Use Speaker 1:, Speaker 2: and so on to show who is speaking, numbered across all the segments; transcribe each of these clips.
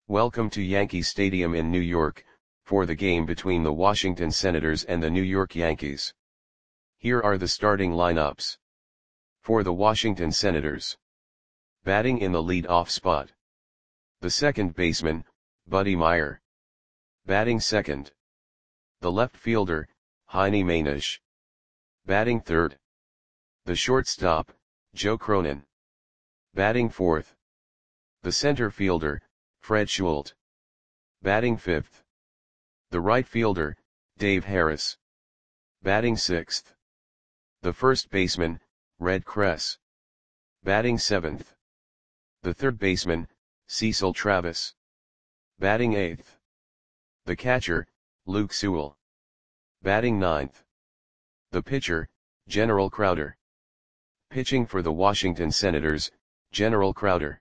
Speaker 1: Welcome to Yankee Stadium in New York, for the game between the Washington Senators and the New York Yankees. Here are the starting lineups. For the Washington Senators. Batting in the lead-off spot. The second baseman, Buddy Myer. Batting second. The left fielder, Heini Mainisch. Batting third. The shortstop, Joe Cronin. Batting fourth. The center fielder, Fred Schulte. Batting fifth. The right fielder, Dave Harris. Batting sixth. The first baseman, Red Kress. Batting seventh. The third baseman, Cecil Travis. Batting eighth. The catcher, Luke Sewell. Batting ninth. The pitcher, General Crowder. Pitching for the Washington Senators, General Crowder.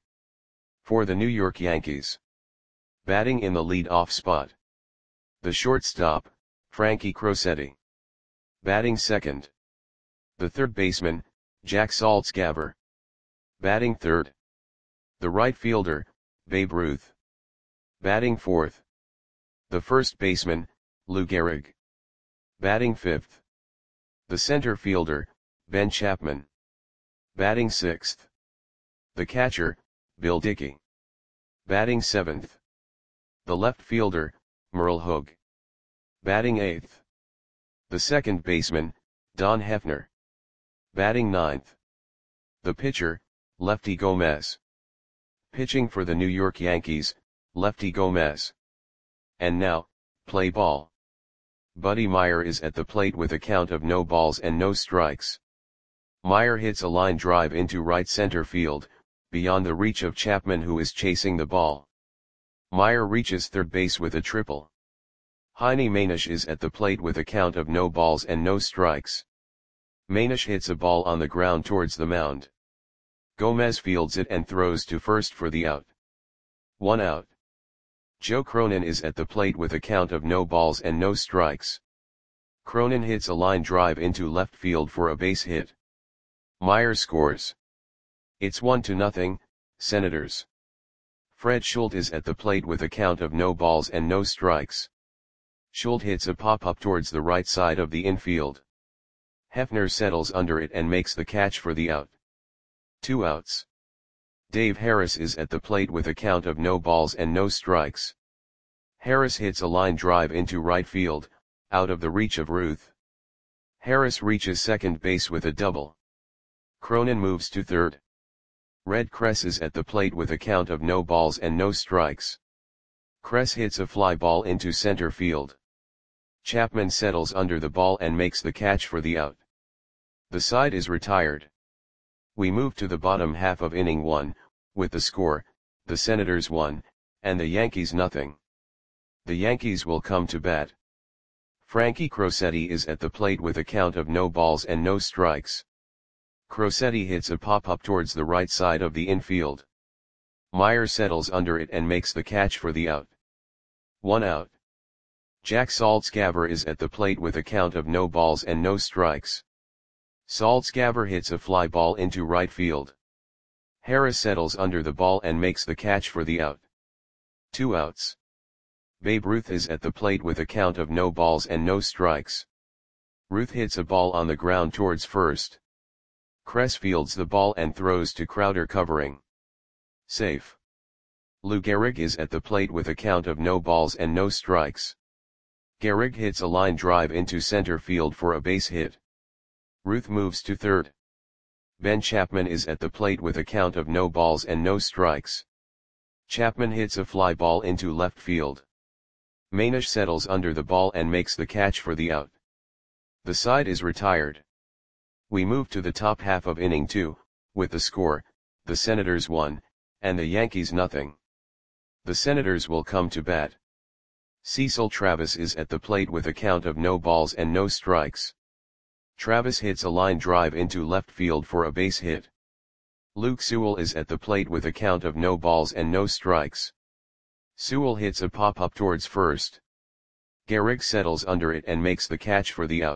Speaker 1: For the New York Yankees. Batting in the lead-off spot. The shortstop, Frankie Crosetti. Batting second. The third baseman, Jack Saltzgaber. Batting third. The right fielder, Babe Ruth. Batting fourth. The first baseman, Lou Gehrig. Batting fifth. The center fielder, Ben Chapman. Batting sixth. The catcher, Bill Dickey. Batting seventh. The left fielder, Merle Hogue. Batting eighth. The second baseman, Don Hefner. Batting ninth. The pitcher, Lefty Gomez. Pitching for the New York Yankees, Lefty Gomez. And now, play ball. Buddy Myer is at the plate with a count of no balls and no strikes. Myer hits a line drive into right center field, beyond the reach of Chapman, who is chasing the ball. Myer reaches third base with a triple. Heini Mainisch is at the plate with a count of no balls and no strikes. Mainisch hits a ball on the ground towards the mound. Gomez fields it and throws to first for the out. 1 out. Joe Cronin is at the plate with a count of no balls and no strikes. Cronin hits a line drive into left field for a base hit. Myer scores. It's 1-0, Senators. Fred Schulte is at the plate with a count of no balls and no strikes. Schulte hits a pop-up towards the right side of the infield. Hefner settles under it and makes the catch for the out. 2 outs. Dave Harris is at the plate with a count of no balls and no strikes. Harris hits a line drive into right field, out of the reach of Ruth. Harris reaches second base with a double. Cronin moves to third. Red Kress is at the plate with a count of no balls and no strikes. Kress hits a fly ball into center field. Chapman settles under the ball and makes the catch for the out. The side is retired. We move to the bottom half of inning 1, with the score, the Senators 1, and the Yankees nothing. The Yankees will come to bat. Frankie Crosetti is at the plate with a count of no balls and no strikes. Crosetti hits a pop-up towards the right side of the infield. Myer settles under it and makes the catch for the out. 1 out. Jack Saltzgaber is at the plate with a count of no balls and no strikes. Saltzgaber hits a fly ball into right field. Harris settles under the ball and makes the catch for the out. 2 outs. Babe Ruth is at the plate with a count of no balls and no strikes. Ruth hits a ball on the ground towards first. Kress fields the ball and throws to Crowder covering. Safe. Lou Gehrig is at the plate with a count of no balls and no strikes. Gehrig hits a line drive into center field for a base hit. Ruth moves to third. Ben Chapman is at the plate with a count of no balls and no strikes. Chapman hits a fly ball into left field. Mainisch settles under the ball and makes the catch for the out. The side is retired. We move to the top half of inning 2, with the score, the Senators 1, and the Yankees nothing. The Senators will come to bat. Cecil Travis is at the plate with a count of no balls and no strikes. Travis hits a line drive into left field for a base hit. Luke Sewell is at the plate with a count of no balls and no strikes. Sewell hits a pop-up towards first. Gehrig settles under it and makes the catch for the out.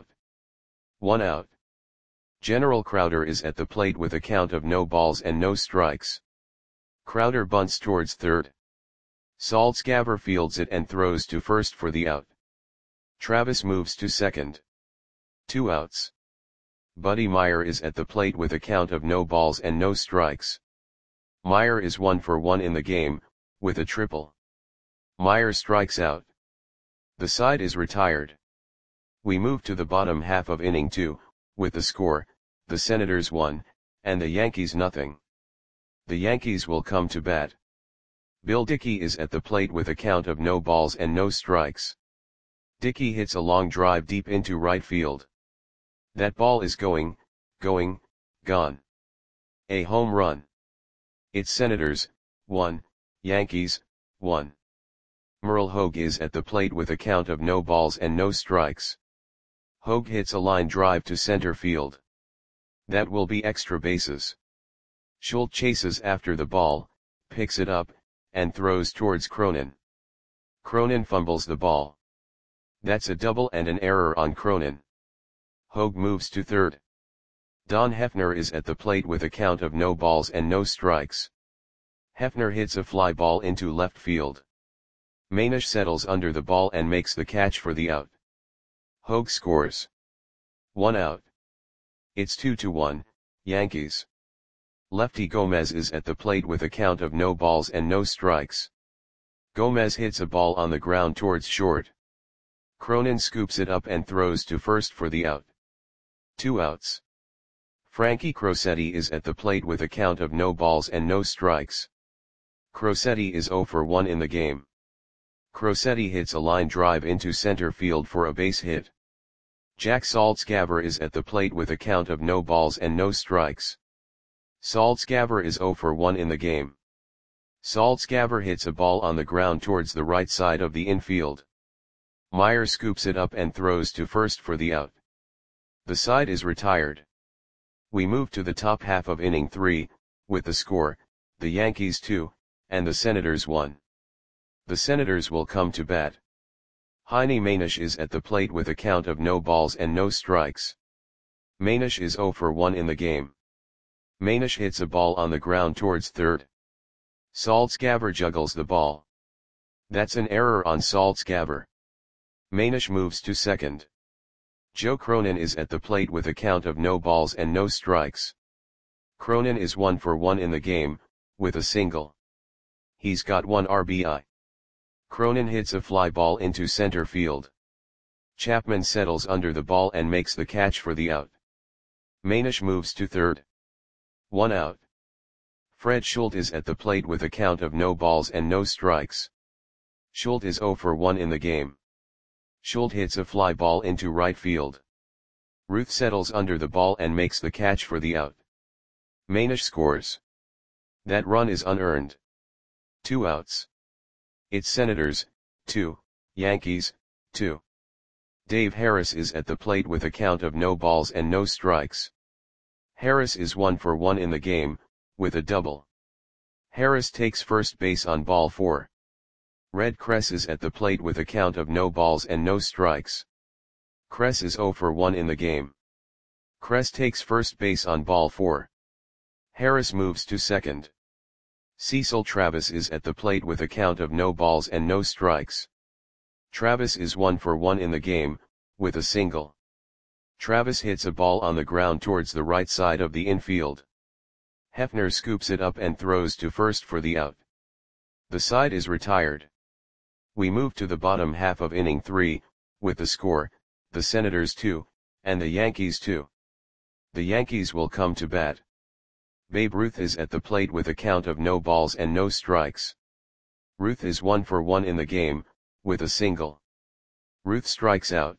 Speaker 1: 1 out. General Crowder is at the plate with a count of no balls and no strikes. Crowder bunts towards third. Saltzgaber fields it and throws to first for the out. Travis moves to second. 2 outs. Buddy Meyer is at the plate with a count of no balls and no strikes. Meyer is 1 for 1 in the game, with a triple. Meyer strikes out. The side is retired. We move to the bottom half of inning 2, with the score, the Senators 1, and the Yankees nothing. The Yankees will come to bat. Bill Dickey is at the plate with a count of no balls and no strikes. Dickey hits a long drive deep into right field. That ball is gone. A home run. It's Senators, 1, Yankees, 1. Merle Hogue is at the plate with a count of no balls and no strikes. Hogue hits a line drive to center field. That will be extra bases. Schultz chases after the ball, picks it up, and throws towards Cronin. Cronin fumbles the ball. That's a double and an error on Cronin. Hogue moves to third. Don Hefner is at the plate with a count of no balls and no strikes. Hefner hits a fly ball into left field. Manish settles under the ball and makes the catch for the out. Hogue scores. 1 out. It's 2-1, Yankees. Lefty Gomez is at the plate with a count of no balls and no strikes. Gomez hits a ball on the ground towards short. Cronin scoops it up and throws to first for the out. 2 outs. Frankie Crosetti is at the plate with a count of no balls and no strikes. Crosetti is 0 for 1 in the game. Crosetti hits a line drive into center field for a base hit. Jack Saltzgaber is at the plate with a count of no balls and no strikes. Saltzgaber is 0 for 1 in the game. Saltzgaber hits a ball on the ground towards the right side of the infield. Meyer scoops it up and throws to first for the out. The side is retired. We move to the top half of inning 3, with the score, the Yankees 2, and the Senators 1. The Senators will come to bat. Heine Manish is at the plate with a count of no balls and no strikes. Manish is 0 for 1 in the game. Manish hits a ball on the ground towards third. Saltzgaber juggles the ball. That's an error on Saltzgaber. Manish moves to second. Joe Cronin is at the plate with a count of no balls and no strikes. Cronin is 1 for 1 in the game, with a single. He's got 1 RBI. Cronin hits a fly ball into center field. Chapman settles under the ball and makes the catch for the out. Manish moves to third. 1 out. Fred Schultz is at the plate with a count of no balls and no strikes. Schultz is 0 for 1 in the game. Schultz hits a fly ball into right field. Ruth settles under the ball and makes the catch for the out. Manish scores. That run is unearned. 2 outs. It's Senators, 2, Yankees, 2. Dave Harris is at the plate with a count of no balls and no strikes. Harris is 1 for 1 in the game, with a double. Harris takes first base on ball 4. Red Kress is at the plate with a count of no balls and no strikes. Kress is 0 for 1 in the game. Kress takes first base on ball 4. Harris moves to second. Cecil Travis is at the plate with a count of no balls and no strikes. Travis is 1 for 1 in the game, with a single. Travis hits a ball on the ground towards the right side of the infield. Hefner scoops it up and throws to first for the out. The side is retired. We move to the bottom half of inning 3, with the score, the Senators 2, and the Yankees 2. The Yankees will come to bat. Babe Ruth is at the plate with a count of no balls and no strikes. Ruth is 1 for 1 in the game, with a single. Ruth strikes out.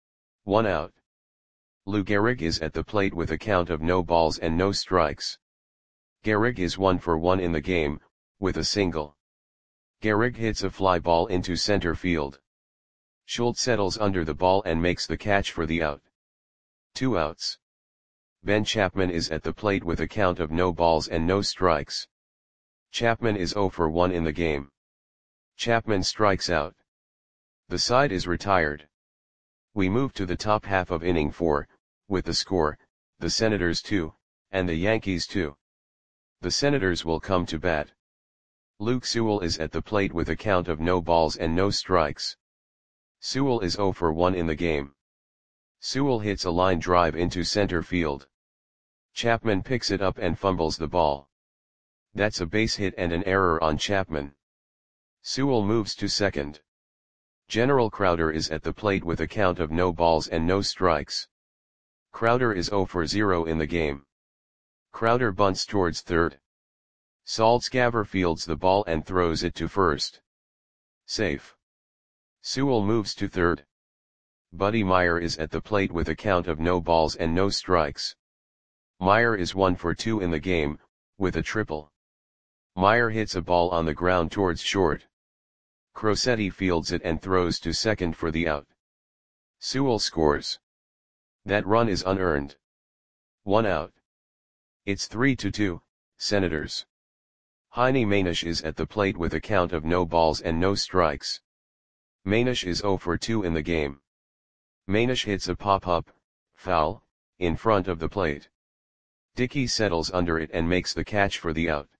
Speaker 1: 1 out. Lou Gehrig is at the plate with a count of no balls and no strikes. Gehrig is 1 for 1 in the game, with a single. Gehrig hits a fly ball into center field. Schultz settles under the ball and makes the catch for the out. 2 outs. Ben Chapman is at the plate with a count of no balls and no strikes. Chapman is 0 for 1 in the game. Chapman strikes out. The side is retired. We move to the top half of inning 4, with the score, the Senators 2, and the Yankees 2. The Senators will come to bat. Luke Sewell is at the plate with a count of no balls and no strikes. Sewell is 0 for 1 in the game. Sewell hits a line drive into center field. Chapman picks it up and fumbles the ball. That's a base hit and an error on Chapman. Sewell moves to second. General Crowder is at the plate with a count of no balls and no strikes. Crowder is 0 for 0 in the game. Crowder bunts towards third. Saltzgaver fields the ball and throws it to first. Safe. Sewell moves to third. Buddy Meyer is at the plate with a count of no balls and no strikes. Meyer is 1 for 2 in the game, with a triple. Meyer hits a ball on the ground towards short. Crosetti fields it and throws to second for the out. Sewell scores. That run is unearned. 1 out. It's 3-2, Senators. Heine Manish is at the plate with a count of no balls and no strikes. Manish is 0 for 2 in the game. Manish hits a pop-up, foul, in front of the plate. Dickey settles under it and makes the catch for the out.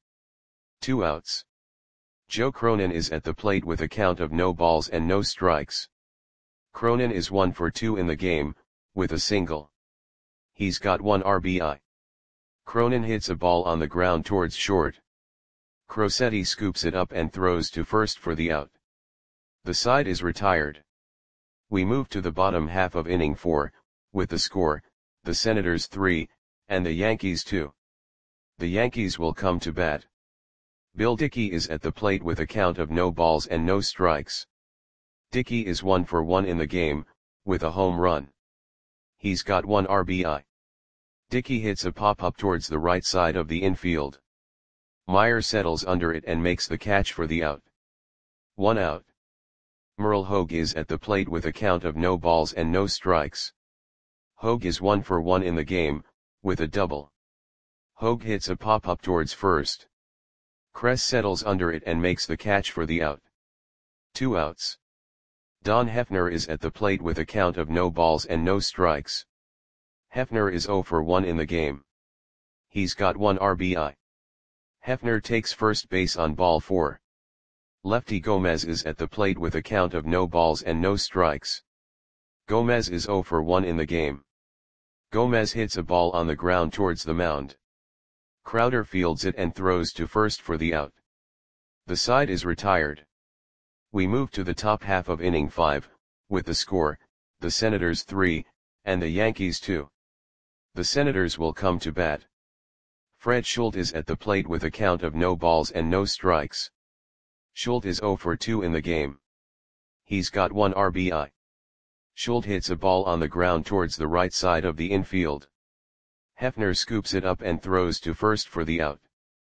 Speaker 1: 2 outs. Joe Cronin is at the plate with a count of no balls and no strikes. Cronin is 1 for 2 in the game, with a single. He's got 1 RBI. Cronin hits a ball on the ground towards short. Crosetti scoops it up and throws to first for the out. The side is retired. We move to the bottom half of inning 4, with the score, the Senators 3, and the Yankees 2. The Yankees will come to bat. Bill Dickey is at the plate with a count of no balls and no strikes. Dickey is 1 for 1 in the game, with a home run. He's got 1 RBI. Dickey hits a pop-up towards the right side of the infield. Meyer settles under it and makes the catch for the out. 1 out. Merle Hogue is at the plate with a count of no balls and no strikes. Hogue is 1 for 1 in the game, with a double. Hogue hits a pop-up towards first. Kress settles under it and makes the catch for the out. 2 outs. Don Hefner is at the plate with a count of no balls and no strikes. Hefner is 0 for 1 in the game. He's got 1 RBI. Hefner takes first base on ball 4. Lefty Gomez is at the plate with a count of no balls and no strikes. Gomez is 0 for 1 in the game. Gomez hits a ball on the ground towards the mound. Crowder fields it and throws to first for the out. The side is retired. We move to the top half of inning 5, with the score, the Senators 3, and the Yankees 2. The Senators will come to bat. Fred Schultz is at the plate with a count of no balls and no strikes. Schultz is 0 for 2 in the game. He's got 1 RBI. Schultz hits a ball on the ground towards the right side of the infield. Hefner scoops it up and throws to first for the out.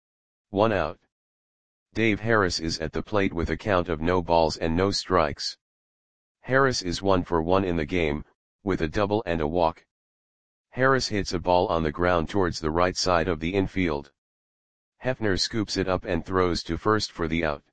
Speaker 1: 1 out. Dave Harris is at the plate with a count of no balls and no strikes. Harris is 1 for 1 in the game, with a double and a walk. Harris hits a ball on the ground towards the right side of the infield. Hefner scoops it up and throws to first for the out.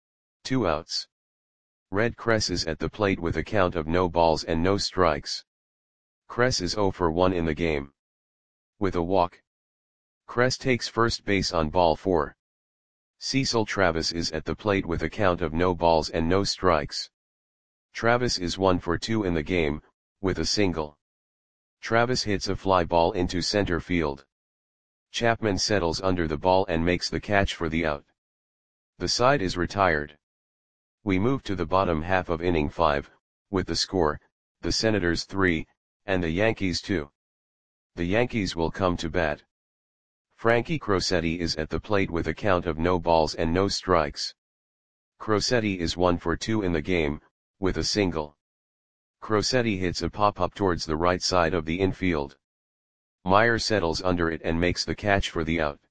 Speaker 1: 2 outs. Red Kress is at the plate with a count of no balls and no strikes. Kress is 0 for 1 in the game. With a walk. Kress takes first base on ball 4. Cecil Travis is at the plate with a count of no balls and no strikes. Travis is 1 for 2 in the game, with a single. Travis hits a fly ball into center field. Chapman settles under the ball and makes the catch for the out. The side is retired. We move to the bottom half of inning 5, with the score, the Senators 3, and the Yankees 2. The Yankees will come to bat. Frankie Crosetti is at the plate with a count of no balls and no strikes. Crosetti is 1 for 2 in the game, with a single. Crosetti hits a pop-up towards the right side of the infield. Meyer settles under it and makes the catch for the out.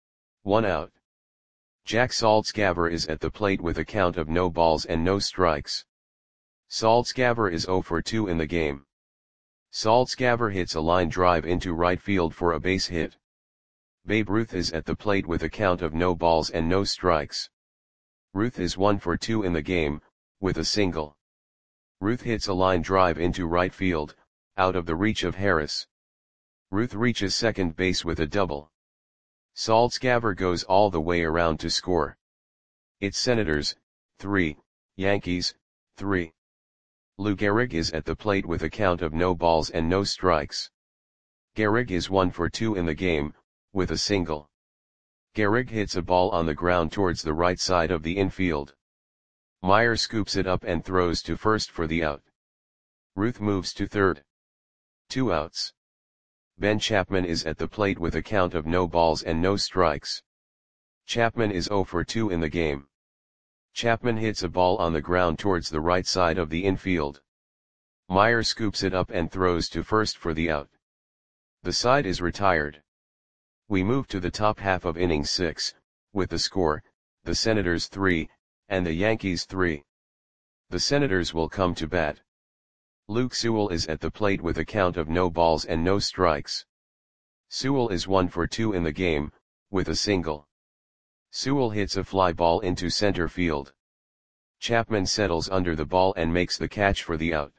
Speaker 1: 1 out. Jack Saltzgaver is at the plate with a count of no balls and no strikes. Saltzgaver is 0 for 2 in the game. Saltzgaver hits a line drive into right field for a base hit. Babe Ruth is at the plate with a count of no balls and no strikes. Ruth is 1 for 2 in the game, with a single. Ruth hits a line drive into right field, out of the reach of Harris. Ruth reaches second base with a double. Saltzgaver goes all the way around to score. It's Senators, 3, Yankees, 3. Lou Gehrig is at the plate with a count of no balls and no strikes. Gehrig is 1 for 2 in the game, with a single. Gehrig hits a ball on the ground towards the right side of the infield. Meyer scoops it up and throws to first for the out. Ruth moves to third. 2 outs. Ben Chapman is at the plate with a count of no balls and no strikes. Chapman is 0 for 2 in the game. Chapman hits a ball on the ground towards the right side of the infield. Meyer scoops it up and throws to first for the out. The side is retired. We move to the top half of inning 6, with the score, the Senators 3, and the Yankees 3. The Senators will come to bat. Luke Sewell is at the plate with a count of no balls and no strikes. Sewell is 1 for 2 in the game, with a single. Sewell hits a fly ball into center field. Chapman settles under the ball and makes the catch for the out.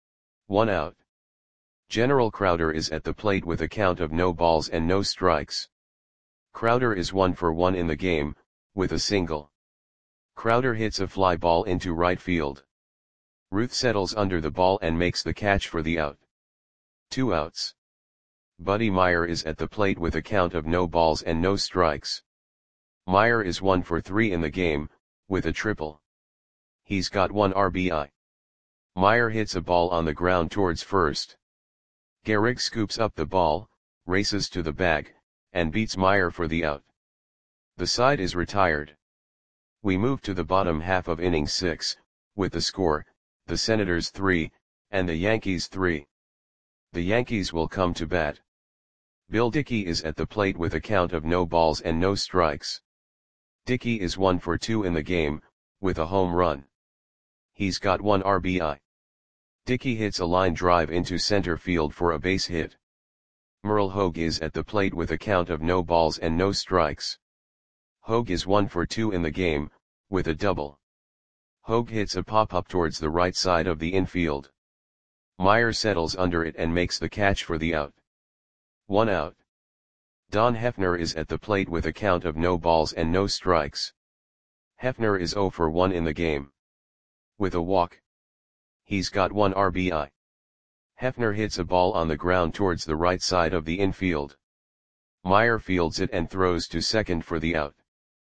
Speaker 1: 1 out. General Crowder is at the plate with a count of no balls and no strikes. Crowder is 1 for 1 in the game, with a single. Crowder hits a fly ball into right field. Ruth settles under the ball and makes the catch for the out. 2 outs. Buddy Meyer is at the plate with a count of no balls and no strikes. Meyer is 1 for 3 in the game, with a triple. He's got 1 RBI. Meyer hits a ball on the ground towards first. Gehrig scoops up the ball, races to the bag, and beats Meyer for the out. The side is retired. We move to the bottom half of inning 6, with the score, the Senators 3, and the Yankees 3. The Yankees will come to bat. Bill Dickey is at the plate with a count of no balls and no strikes. Dickey is 1 for 2 in the game, with a home run. He's got 1 RBI. Dickey hits a line drive into center field for a base hit. Merle Hogue is at the plate with a count of no balls and no strikes. Hogue is 1 for 2 in the game, with a double. Hogue hits a pop-up towards the right side of the infield. Meyer settles under it and makes the catch for the out. 1 out. Don Hefner is at the plate with a count of no balls and no strikes. Hefner is 0 for 1 in the game. With a walk. He's got 1 RBI. Hefner hits a ball on the ground towards the right side of the infield. Meyer fields it and throws to second for the out.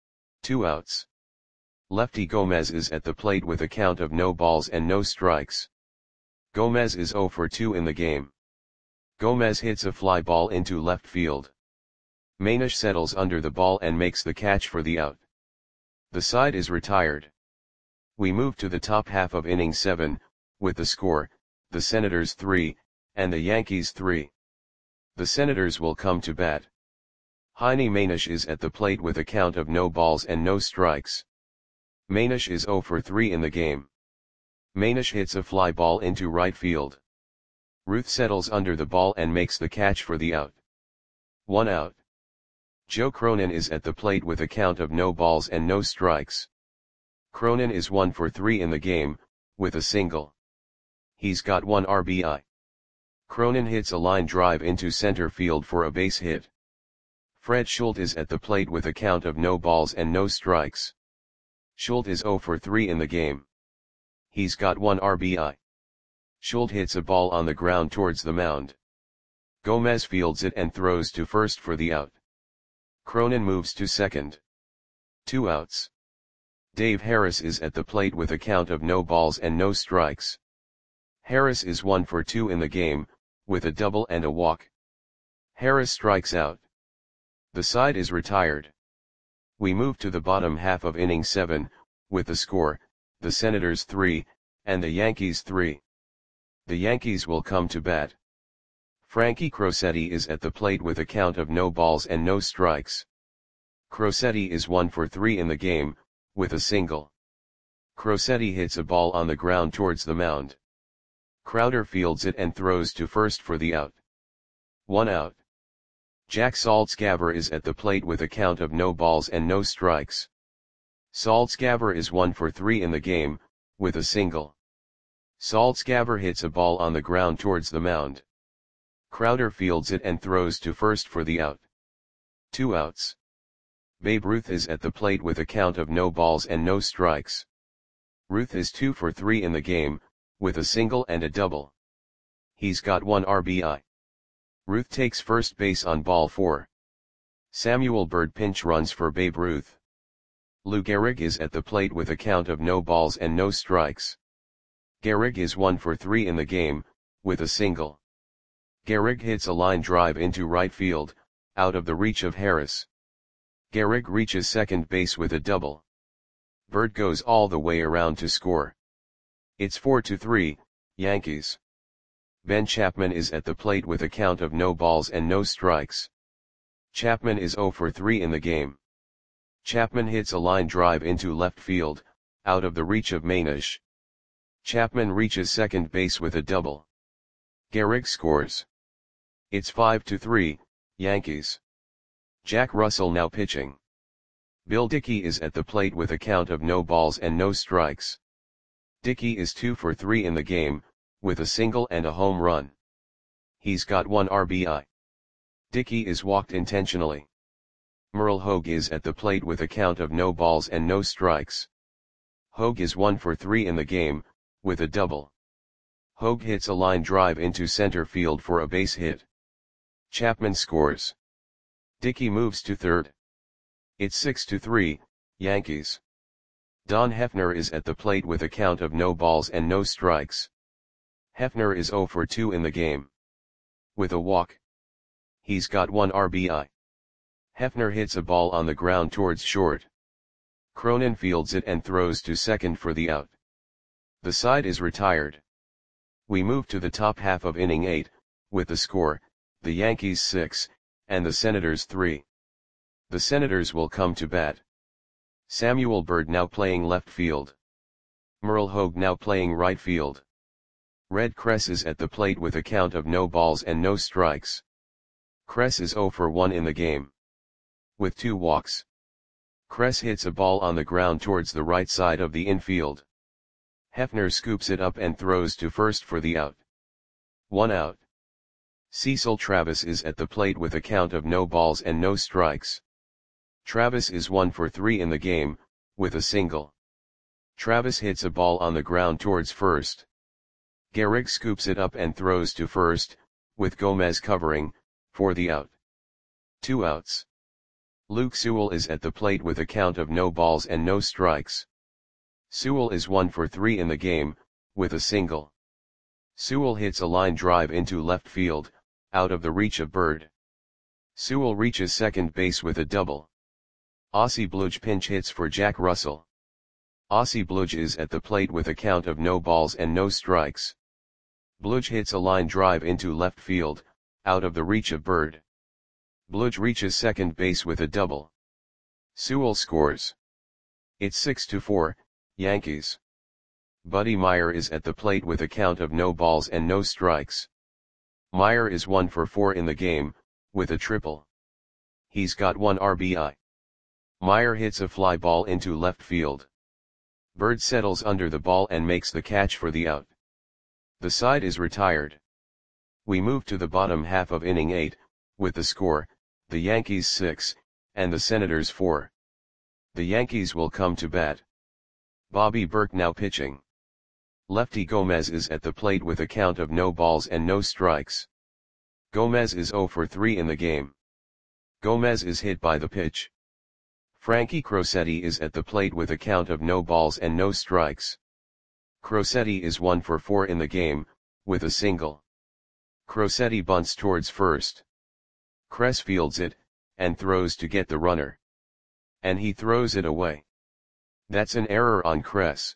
Speaker 1: 2 outs. Lefty Gomez is at the plate with a count of no balls and no strikes. Gomez is 0 for 2 in the game. Gomez hits a fly ball into left field. Manish settles under the ball and makes the catch for the out. The side is retired. We move to the top half of inning 7, with the score, the Senators 3, and the Yankees 3. The Senators will come to bat. Heine Manish is at the plate with a count of no balls and no strikes. Manish is 0 for 3 in the game. Manish hits a fly ball into right field. Ruth settles under the ball and makes the catch for the out. 1 out. Joe Cronin is at the plate with a count of no balls and no strikes. Cronin is 1 for 3 in the game, with a single. He's got 1 RBI. Cronin hits a line drive into center field for a base hit. Fred Schultz is at the plate with a count of no balls and no strikes. Schultz is 0 for 3 in the game. He's got 1 RBI. Schultz hits a ball on the ground towards the mound. Gomez fields it and throws to first for the out. Cronin moves to second. 2 outs. Dave Harris is at the plate with a count of no balls and no strikes. Harris is 1 for 2 in the game, with a double and a walk. Harris strikes out. The side is retired. We move to the bottom half of inning 7, with the score, the Senators 3, and the Yankees 3. The Yankees will come to bat. Frankie Crosetti is at the plate with a count of no balls and no strikes. Crosetti is 1 for 3 in the game, with a single. Crosetti hits a ball on the ground towards the mound. Crowder fields it and throws to first for the out. 1 out. Jack Saltzgaber is at the plate with a count of no balls and no strikes. Saltzgaber is 1 for 3 in the game, with a single. Saltzgaber hits a ball on the ground towards the mound. Crowder fields it and throws to first for the out. 2 outs. Babe Ruth is at the plate with a count of no balls and no strikes. Ruth is 2 for 3 in the game, with a single and a double. He's got 1 RBI. Ruth takes first base on ball 4. Samuel Bird pinch runs for Babe Ruth. Lou Gehrig is at the plate with a count of no balls and no strikes. Gehrig is 1 for 3 in the game, with a single. Gehrig hits a line drive into right field, out of the reach of Harris. Gehrig reaches second base with a double. Bird goes all the way around to score. It's 4-3, Yankees. Ben Chapman is at the plate with a count of no balls and no strikes. Chapman is 0 for 3 in the game. Chapman hits a line drive into left field, out of the reach of Manish. Chapman reaches second base with a double. Gehrig scores. It's 5-3, Yankees. Jack Russell now pitching. Bill Dickey is at the plate with a count of no balls and no strikes. Dickey is 2 for 3 in the game, with a single and a home run. He's got 1 RBI. Dickey is walked intentionally. Merle Hogue is at the plate with a count of no balls and no strikes. Hogue is 1 for 3 in the game, with a double. Hogue hits a line drive into center field for a base hit. Chapman scores. Dickey moves to third. It's 6-3, Yankees. Don Hefner is at the plate with a count of no balls and no strikes. Hefner is 0 for 2 in the game. With a walk. He's got 1 RBI. Hefner hits a ball on the ground towards short. Cronin fields it and throws to second for the out. The side is retired. We move to the top half of inning 8, with the score, the Yankees 6, and the Senators 3. The Senators will come to bat. Samuel Bird now playing left field. Merle Hogue now playing right field. Red Kress is at the plate with a count of no balls and no strikes. Kress is 0 for 1 in the game. With 2 walks. Kress hits a ball on the ground towards the right side of the infield. Hefner scoops it up and throws to first for the out. 1 out. Cecil Travis is at the plate with a count of no balls and no strikes. Travis is 1 for 3 in the game, with a single. Travis hits a ball on the ground towards first. Gehrig scoops it up and throws to first, with Gomez covering, for the out. 2 outs. Luke Sewell is at the plate with a count of no balls and no strikes. Sewell is 1 for 3 in the game, with a single. Sewell hits a line drive into left field, out of the reach of Bird. Sewell reaches second base with a double. Ossie Bluge pinch hits for Jack Russell. Ossie Bluge is at the plate with a count of no balls and no strikes. Bluge hits a line drive into left field, out of the reach of Bird. Bluge reaches second base with a double. Sewell scores. It's 6-4, Yankees. Buddy Meyer is at the plate with a count of no balls and no strikes. Meyer is 1 for 4 in the game, with a triple. He's got 1 RBI. Meyer hits a fly ball into left field. Bird settles under the ball and makes the catch for the out. The side is retired. We move to the bottom half of inning 8, with the score, the Yankees 6, and the Senators 4. The Yankees will come to bat. Bobby Burke now pitching. Lefty Gomez is at the plate with a count of no balls and no strikes. Gomez is 0 for 3 in the game. Gomez is hit by the pitch. Frankie Crosetti is at the plate with a count of no balls and no strikes. Crosetti is 1 for 4 in the game, with a single. Crosetti bunts towards first. Kress fields it, and throws to get the runner. And he throws it away. That's an error on Kress.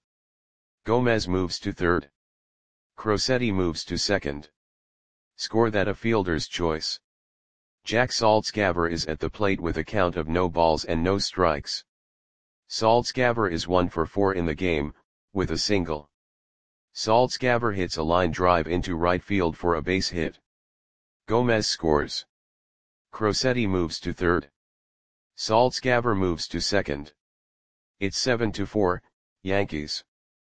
Speaker 1: Gomez moves to third. Crosetti moves to second. Score that a fielder's choice. Jack Saltzgaver is at the plate with a count of no balls and no strikes. Saltzgaver is 1 for 4 in the game, with a single. Saltzgaver hits a line drive into right field for a base hit. Gomez scores. Crosetti moves to third. Saltzgaver moves to second. It's 7-4, Yankees.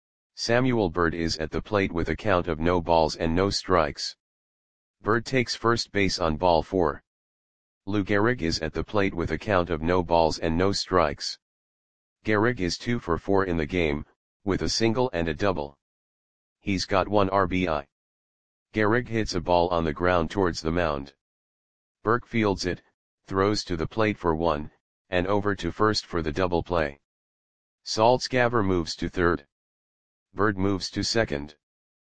Speaker 1: Samuel Bird is at the plate with a count of no balls and no strikes. Bird takes first base on ball 4. Lou Gehrig is at the plate with a count of no balls and no strikes. Gehrig is 2 for 4 in the game, with a single and a double. He's got 1 RBI. Gehrig hits a ball on the ground towards the mound. Burke fields it, throws to the plate for 1, and over to first for the double play. Saltzgaver moves to third. Bird moves to second.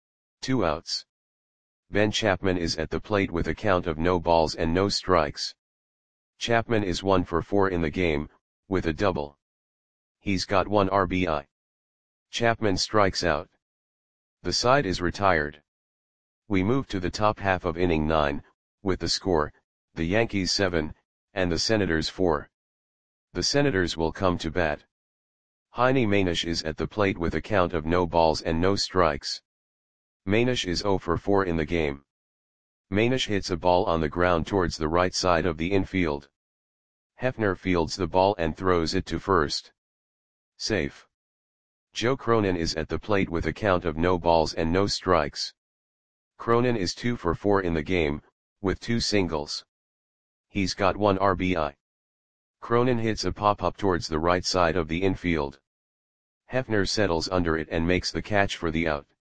Speaker 1: 2 outs. Ben Chapman is at the plate with a count of no balls and no strikes. Chapman is 1 for 4 in the game, with a double. He's got 1 RBI. Chapman strikes out. The side is retired. We move to the top half of inning 9, with the score, the Yankees 7, and the Senators 4. The Senators will come to bat. Heine Manish is at the plate with a count of no balls and no strikes. Manish is 0 for 4 in the game. Manish hits a ball on the ground towards the right side of the infield. Hefner fields the ball and throws it to first. Safe. Joe Cronin is at the plate with a count of no balls and no strikes. Cronin is 2 for 4 in the game, with 2 singles. He's got 1 RBI. Cronin hits a pop-up towards the right side of the infield. Hefner settles under it and makes the catch for the out.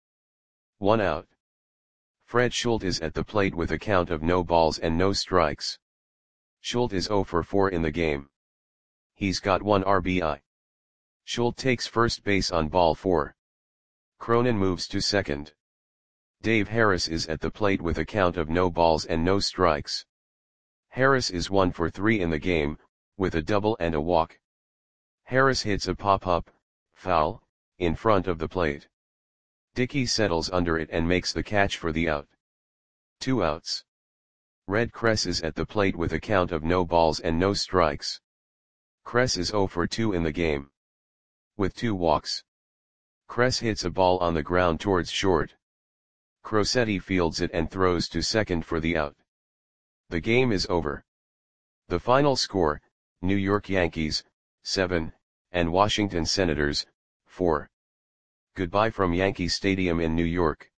Speaker 1: 1 out. Fred Schultz is at the plate with a count of no balls and no strikes. Schultz is 0 for 4 in the game. He's got 1 RBI. Schultz takes first base on ball 4. Cronin moves to second. Dave Harris is at the plate with a count of no balls and no strikes. Harris is 1 for 3 in the game, with a double and a walk. Harris hits a pop-up, foul, in front of the plate. Dickey settles under it and makes the catch for the out. 2 outs. Red Kress is at the plate with a count of no balls and no strikes. Kress is 0 for 2 in the game. With 2 walks. Kress hits a ball on the ground towards short. Crosetti fields it and throws to second for the out. The game is over. The final score, New York Yankees, 7, and Washington Senators, 4. Goodbye from Yankee Stadium in New York.